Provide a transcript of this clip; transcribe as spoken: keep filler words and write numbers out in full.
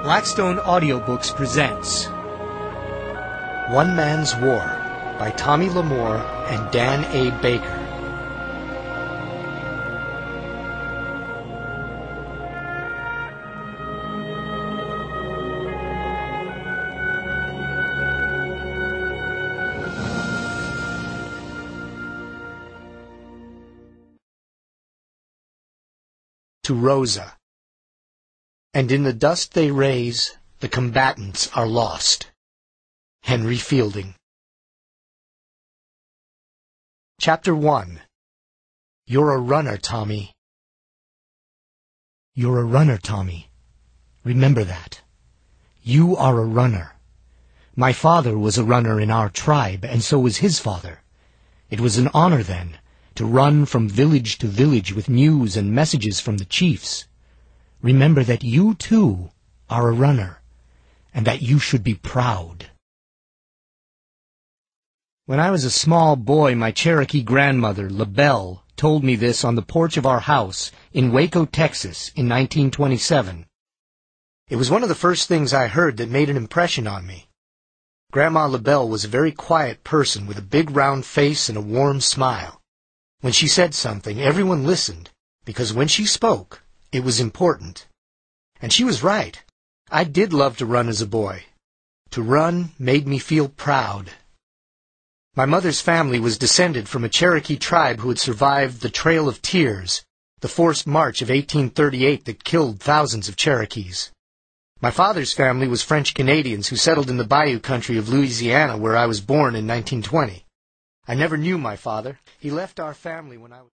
Blackstone Audiobooks presents One Man's War by Tommy Lamore and Dan A. Baker. To Rosa. And in the dust they raise, the combatants are lost. Henry Fielding. Chapter one. You're a runner, Tommy. You're a runner, Tommy. Remember that. You are a runner. My father was a runner in our tribe, and so was his father. It was an honor then, to run from village to village with news and messages from the chiefs. Remember that you, too, are a runner, and that you should be proud. When I was a small boy, my Cherokee grandmother, LaBelle, told me this on the porch of our house in Waco, Texas, in nineteen twenty-seven. It was one of the first things I heard that made an impression on me. Grandma LaBelle was a very quiet person with a big round face and a warm smile. When she said something, everyone listened, because when she spoke, it was important. And she was right. I did love to run as a boy. To run made me feel proud. My mother's family was descended from a Cherokee tribe who had survived the Trail of Tears, the forced march of eighteen thirty-eight that killed thousands of Cherokees. My father's family was French Canadians who settled in the Bayou country of Louisiana, where I was born in nineteen twenty. I never knew my father. He left our family when I was...